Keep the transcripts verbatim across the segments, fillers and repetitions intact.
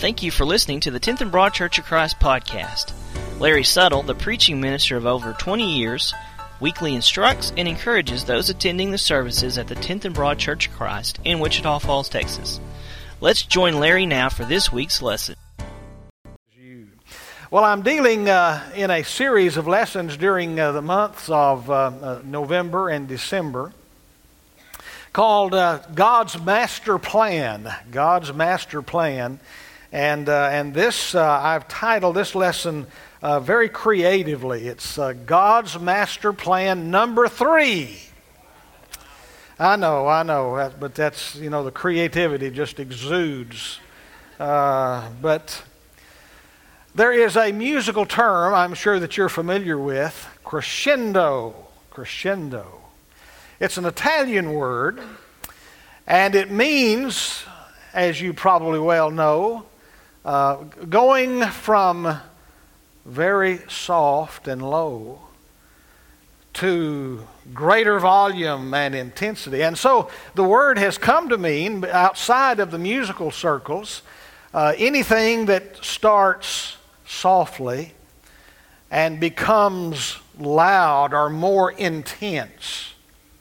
Thank you for listening to the tenth and Broad Church of Christ podcast. Larry Suttle, the preaching minister of over twenty years, weekly instructs and encourages those attending the services at the tenth and Broad Church of Christ in Wichita Falls, Texas. Let's join Larry now for this week's lesson. Well, I'm dealing uh, in a series of lessons during uh, the months of uh, uh, November and December called uh, God's Master Plan. God's Master Plan. And uh, and this, uh, I've titled this lesson uh, very creatively. It's uh, God's Master Plan number three. I know, I know, but that's, you know, the creativity just exudes. Uh, but there is a musical term I'm sure that you're familiar with, crescendo. Crescendo. It's an Italian word, and it means, as you probably well know, uh, going from very soft and low to greater volume and intensity. And so the word has come to mean, outside of the musical circles, uh, anything that starts softly and becomes loud or more intense.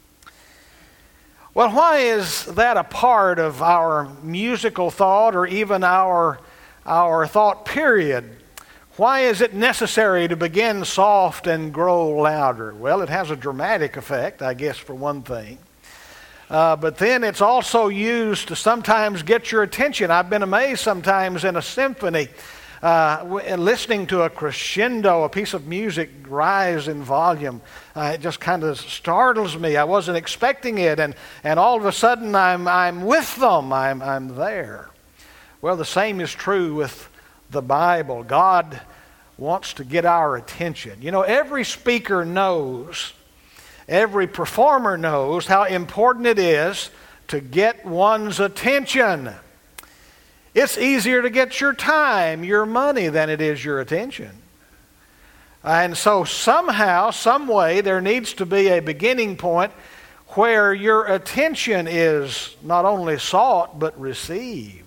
Well, why is that a part of our musical thought or even our, our thought period? Why is it necessary to begin soft and grow louder? Well, it has a dramatic effect, I guess, for one thing. Uh, but then it's also used to sometimes get your attention. I've been amazed sometimes in a symphony, uh, listening to a crescendo, a piece of music rise in volume. Uh, it just kind of startles me. I wasn't expecting it, and, and all of a sudden I'm I'm with them. I'm I'm there. Well, the same is true with the Bible. God wants to get our attention. You know, every speaker knows, every performer knows how important it is to get one's attention. It's easier to get your time, your money, than it is your attention. And so somehow, some way, there needs to be a beginning point where your attention is not only sought, but received.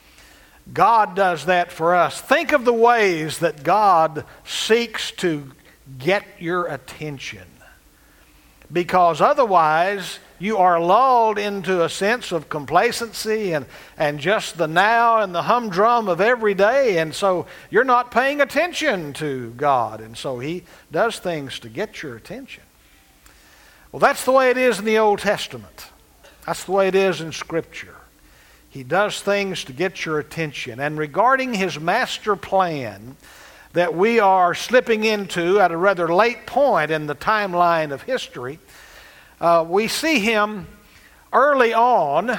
God does that for us. Think of the ways that God seeks to get your attention. Because otherwise, you are lulled into a sense of complacency and, and just the now and the humdrum of every day. And so you're not paying attention to God. And so He does things to get your attention. Well, that's the way it is in the Old Testament. That's the way it is in Scripture. He does things to get your attention. And regarding His master plan that we are slipping into at a rather late point in the timeline of history, uh, we see Him early on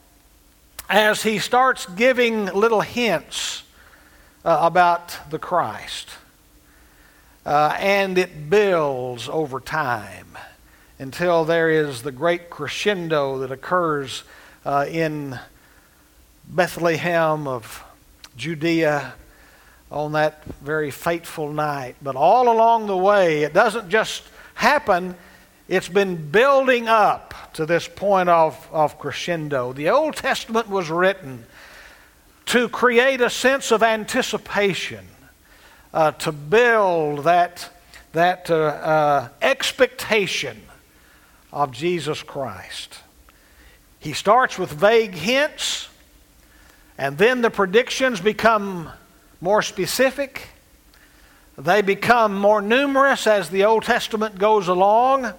as He starts giving little hints uh, about the Christ. Uh, and it builds over time until there is the great crescendo that occurs uh, in Bethlehem of Judea on that very fateful night. But all along the way, it doesn't just happen. It's been building up to this point of, of crescendo. The Old Testament was written to create a sense of anticipation, uh, to build that, that uh, uh, expectation of Jesus Christ. He starts with vague hints, and then the predictions become more specific. They become more numerous as the Old Testament goes along.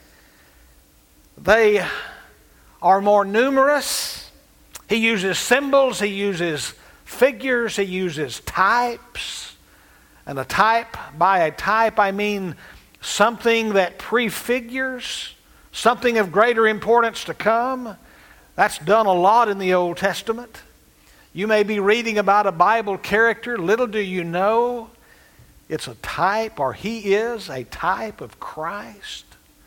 They are more numerous. He uses symbols, he uses figures, he uses types. And a type, by a type I mean something that prefigures something of greater importance to come. That's done a lot in the Old Testament. You may be reading about a Bible character. Little do you know, it's a type, or he is a type of Christ.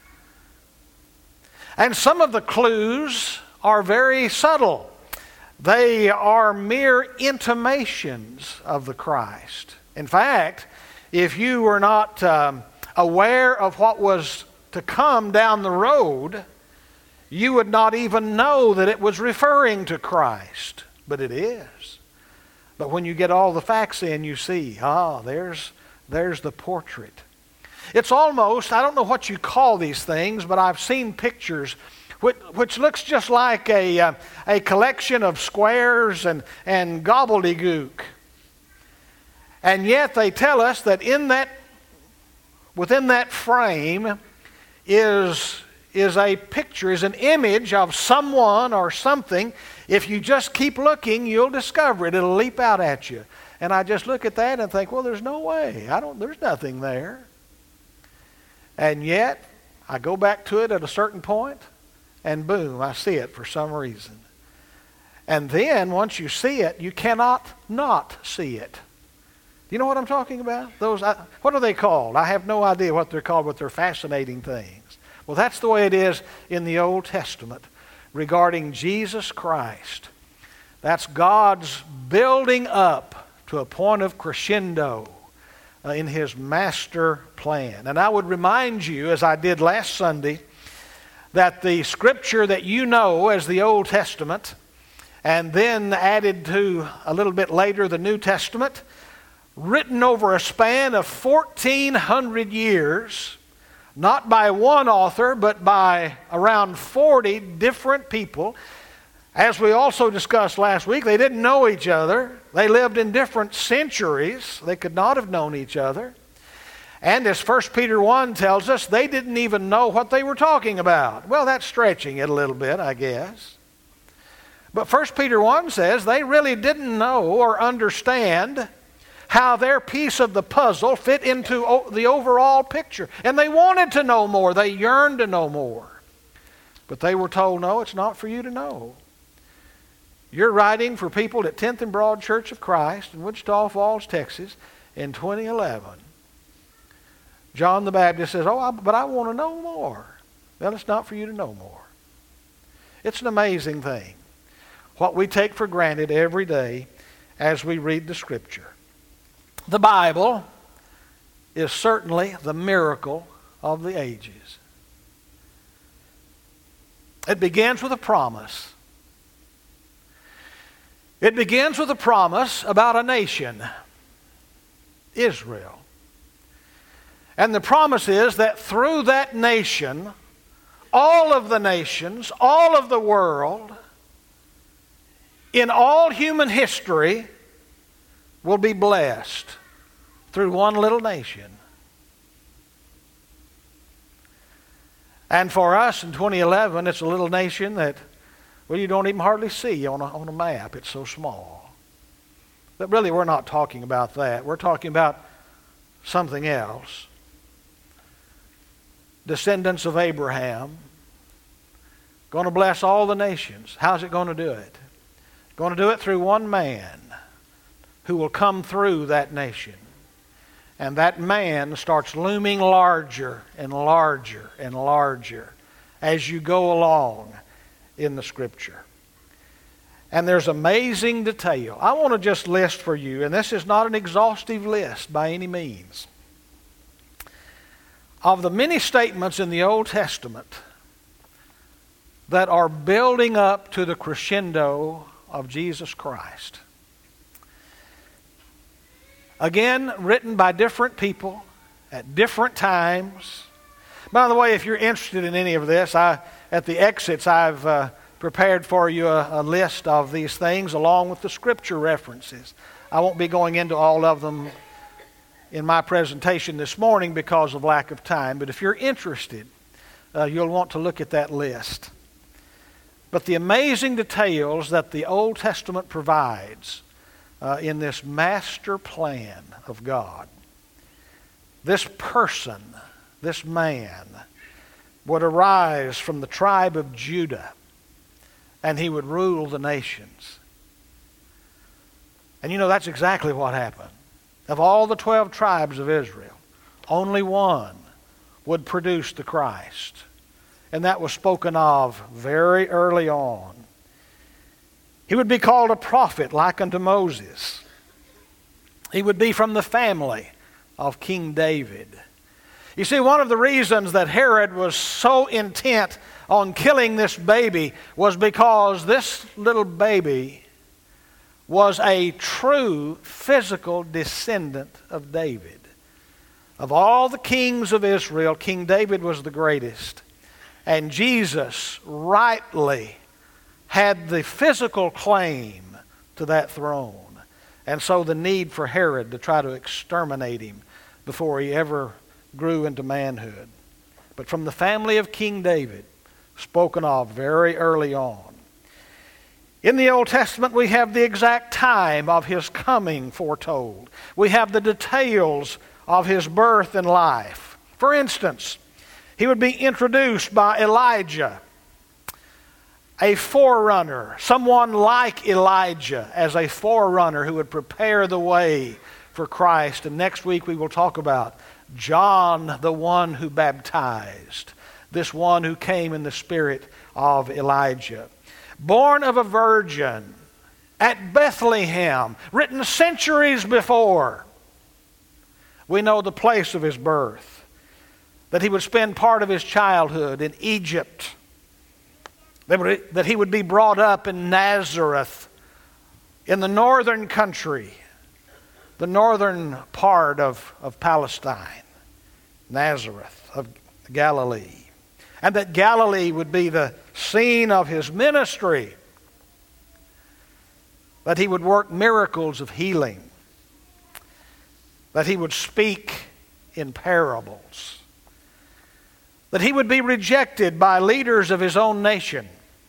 And some of the clues are very subtle. They are mere intimations of the Christ. In fact, if you were not um, aware of what was to come down the road, you would not even know that it was referring to Christ. But it is. But when you get all the facts in, you see, ah, there's, there's the portrait. It's almost, I don't know what you call these things, but I've seen pictures which, which looks just like a, uh, a collection of squares and, and gobbledygook. And yet they tell us that in that, within that frame is, is a picture, is an image of someone or something. If you just keep looking, you'll discover it. It'll leap out at you. And I just look at that and think, well, there's no way. I don't, there's nothing there. And yet, I go back to it at a certain point, and boom, I see it for some reason. And then, once you see it, you cannot not see it. Do you know what I'm talking about? Those, I, what are they called? I have no idea what they're called, but they're fascinating things. Well, that's the way it is in the Old Testament regarding Jesus Christ. That's God's building up to a point of crescendo uh, in His master plan. And I would remind you, as I did last Sunday, that the Scripture that you know as the Old Testament, and then added to a little bit later the New Testament, written over a span of fourteen hundred years, not by one author, but by around forty different people. As we also discussed last week, they didn't know each other. They lived in different centuries. They could not have known each other. And as First Peter one tells us, they didn't even know what they were talking about. Well, that's stretching it a little bit, I guess. But First Peter one says they really didn't know or understand how their piece of the puzzle fit into the overall picture. And they wanted to know more. They yearned to know more. But they were told, no, it's not for you to know. You're writing for people at tenth and Broad Church of Christ in Wichita Falls, Texas in twenty eleven. John the Baptist says, oh, I, but I want to know more. Well, it's not for you to know more. It's an amazing thing, what we take for granted every day as we read the Scripture. The Bible is certainly the miracle of the ages. It begins with a promise. It begins with a promise about a nation, Israel. And the promise is that through that nation, all of the nations, all of the world, in all human history, will be blessed through one little nation. And for us in twenty eleven, it's a little nation that, well, you don't even hardly see on a, on a map. It's so small. But really, we're not talking about that. We're talking about something else. Descendants of Abraham, going to bless all the nations. How's it going to do it? Going to do it through one man who will come through that nation. And that man starts looming larger and larger and larger as you go along in the Scripture. And there's amazing detail. I want to just list for you, and this is not an exhaustive list by any means, of the many statements in the Old Testament that are building up to the crescendo of Jesus Christ. Again, written by different people at different times. By the way, if you're interested in any of this, I, at the exits I've uh, prepared for you a, a list of these things along with the Scripture references. I won't be going into all of them in my presentation this morning because of lack of time, but if you're interested, uh, you'll want to look at that list. But the amazing details that the Old Testament provides uh, in this master plan of God. This person, this man, would arise from the tribe of Judah, and he would rule the nations. And you know, that's exactly what happened. Of all the twelve tribes of Israel, only one would produce the Christ. And that was spoken of very early on. He would be called a prophet like unto Moses. He would be from the family of King David. You see, one of the reasons that Herod was so intent on killing this baby was because this little baby was a true physical descendant of David. Of all the kings of Israel, King David was the greatest. And Jesus rightly had the physical claim to that throne. And so the need for Herod to try to exterminate him before he ever grew into manhood. But from the family of King David, spoken of very early on. In the Old Testament, we have the exact time of his coming foretold. We have the details of his birth and life. For instance, he would be introduced by Elijah, a forerunner, someone like Elijah as a forerunner who would prepare the way for Christ. And next week we will talk about John, the one who baptized, this one who came in the spirit of Elijah. Born of a virgin at Bethlehem, written centuries before. We know the place of his birth, that he would spend part of his childhood in Egypt, that he would be brought up in Nazareth, in the northern country, the northern part of, of Palestine, Nazareth of Galilee. And that Galilee would be the scene of his ministry, that he would work miracles of healing, that he would speak in parables, that he would be rejected by leaders of his own nation,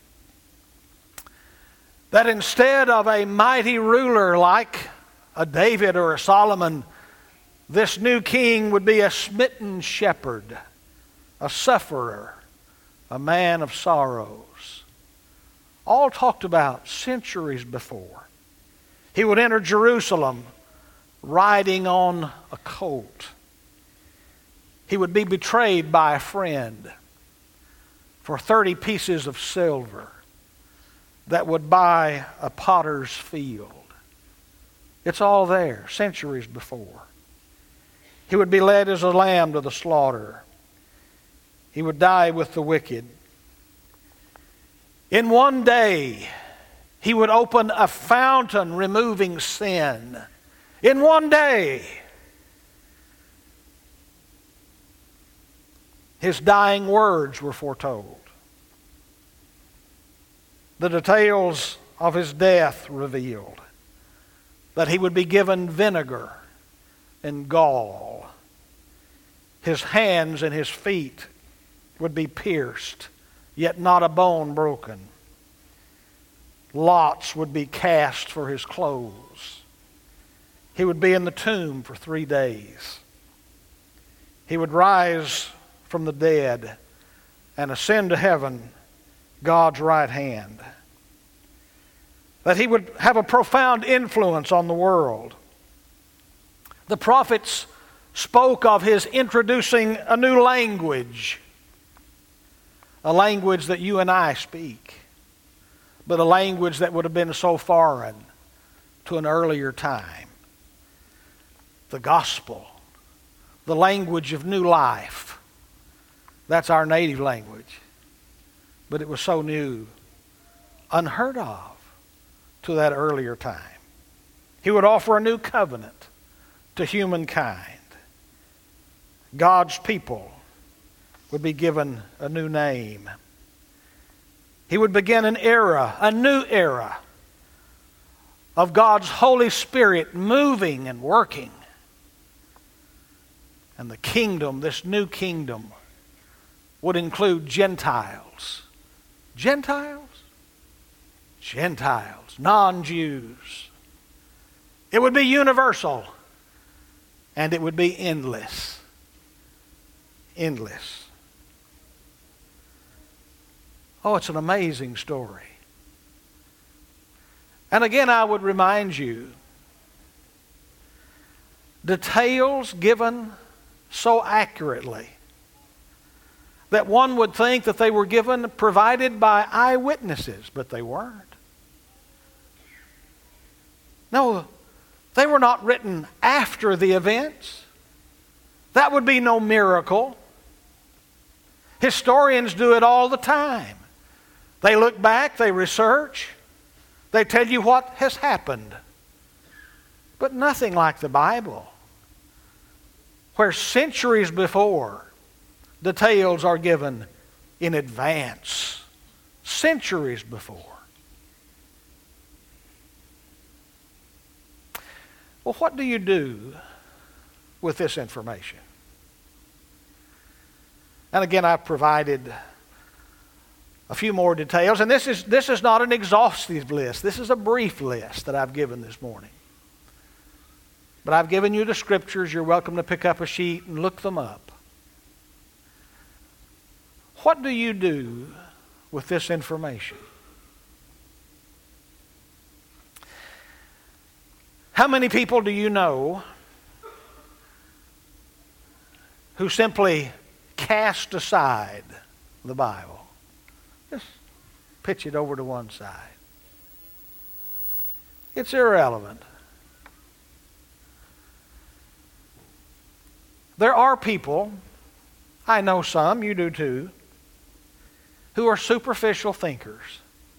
that instead of a mighty ruler like a David or a Solomon, this new king would be a smitten shepherd, a sufferer, a man of sorrows. All talked about centuries before. He would enter Jerusalem riding on a colt. He would be betrayed by a friend for thirty pieces of silver that would buy a potter's field. It's all there, centuries before. He would be led as a lamb to the slaughter. He would die with the wicked. In one day, he would open a fountain removing sin. In one day, his dying words were foretold. The details of his death revealed. That he would be given vinegar and gall. His hands and his feet would be pierced, yet not a bone broken. Lots would be cast for his clothes. He would be in the tomb for three days. He would rise from the dead and ascend to heaven, God's right hand. That he would have a profound influence on the world. The prophets spoke of his introducing a new language, a language that you and I speak, but a language that would have been so foreign to an earlier time. The gospel, the language of new life. That's our native language. But it was so new, unheard of to that earlier time. He would offer a new covenant to humankind. God's people would be given a new name. He would begin an era, a new era of God's Holy Spirit moving and working. And the kingdom, this new kingdom, would include Gentiles. Gentiles? Gentiles, non-Jews. It would be universal, and it would be endless. Endless. Oh, it's an amazing story. And again, I would remind you, details given so accurately that one would think that they were given, provided by eyewitnesses, but they weren't. No, they were not written after the events. That would be no miracle. Historians do it all the time. They look back, they research, They tell you what has happened. But nothing like the Bible, where centuries before, details are given in advance. Centuries before. Well, what do you do with this information? And again, I've provided a few more details. And this is, this is not an exhaustive list. This is a brief list that I've given this morning. But I've given you the scriptures. You're welcome to pick up a sheet and look them up. What do you do with this information? How many people do you know who simply cast aside the Bible? Just pitch it over to one side. It's irrelevant. There are people, I know some, you do too, who are superficial thinkers.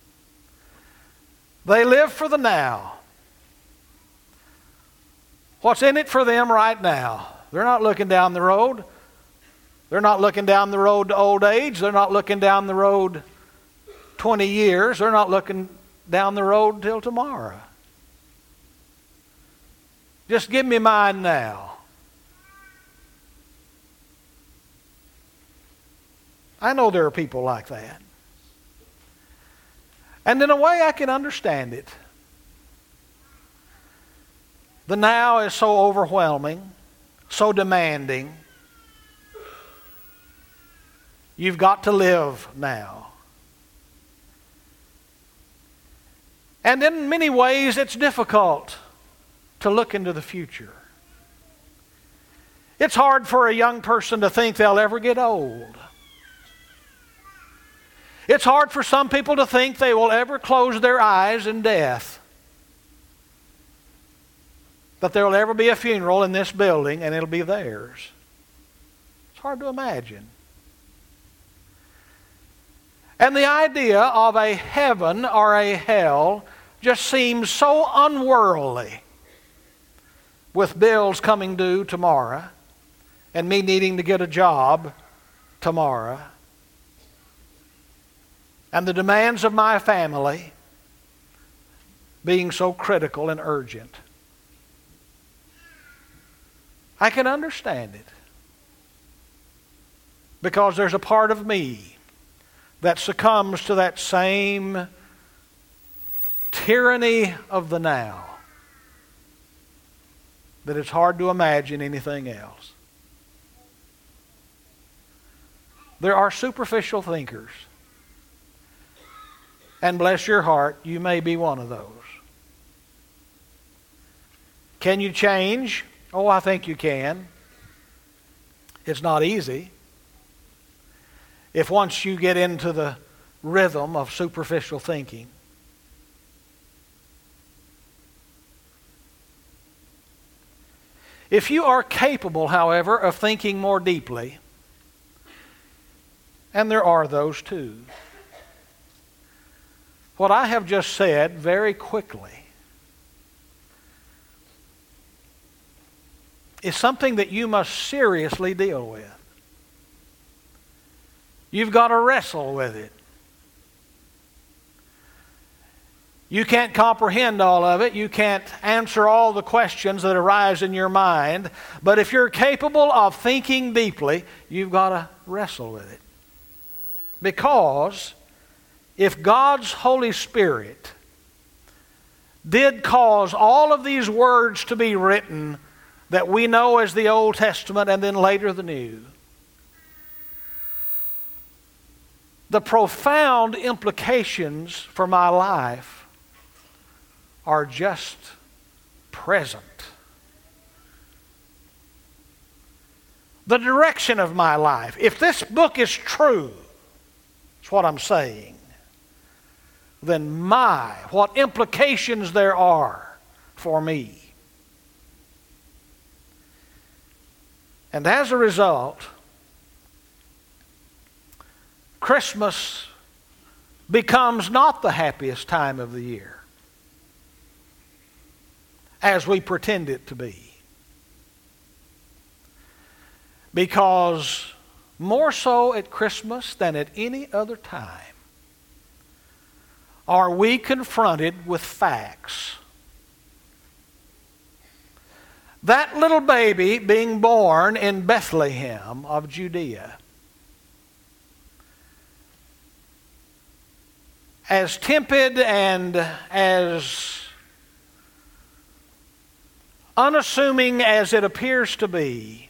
They live for the now. What's in it for them right now? They're not looking down the road. They're not looking down the road to old age. They're not looking down the road twenty years. They're not looking down the road till tomorrow. Just give me mine now. I know there are people like that. And in a way I can understand it. The now is so overwhelming, so demanding. You've got to live now. And in many ways it's difficult to look into the future. It's hard for a young person to think they'll ever get old. It's hard for some people to think they will ever close their eyes in death. That there will ever be a funeral in this building and it'll be theirs. It's hard to imagine. And the idea of a heaven or a hell just seems so unworldly, with bills coming due tomorrow and me needing to get a job tomorrow and the demands of my family being so critical and urgent. I can understand it because there's a part of me that succumbs to that same tyranny of the now, that it's hard to imagine anything else. There are superficial thinkers, and bless your heart, you may be one of those. Can you change? Oh, I think you can. It's not easy. If once you get into the rhythm of superficial thinking. If you are capable, however, of thinking more deeply, and there are those too, what I have just said very quickly is something that you must seriously deal with. You've got to wrestle with it. You can't comprehend all of it. You can't answer all the questions that arise in your mind. But if you're capable of thinking deeply, you've got to wrestle with it. Because if God's Holy Spirit did cause all of these words to be written that we know as the Old Testament and then later the New, the profound implications for my life are just present. The direction of my life, if this book is true, that's what I'm saying, then my, what implications there are for me. And as a result, Christmas becomes not the happiest time of the year. as we pretend it to be. Because more so at Christmas than at any other time are we confronted with facts. That little baby being born in Bethlehem of Judea, as timid and as unassuming as it appears to be,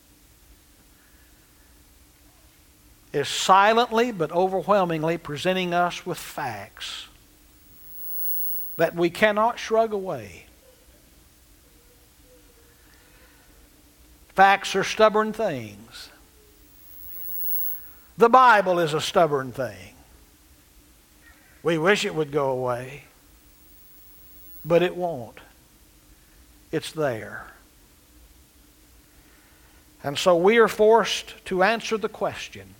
is silently but overwhelmingly presenting us with facts that we cannot shrug away. Facts are stubborn things. The Bible is a stubborn thing. We wish it would go away, but it won't. It's there. And so we are forced to answer the question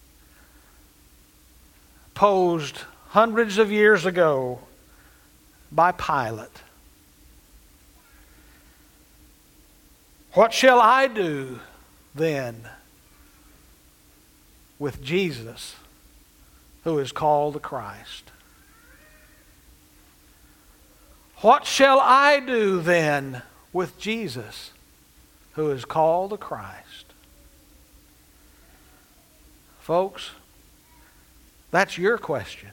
posed hundreds of years ago by Pilate. What shall I do then with Jesus, who is called the Christ? What shall I do then with Jesus, who is called the Christ? Folks, that's your question.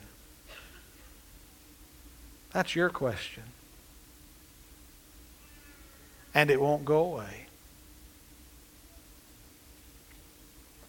That's your question. And it won't go away.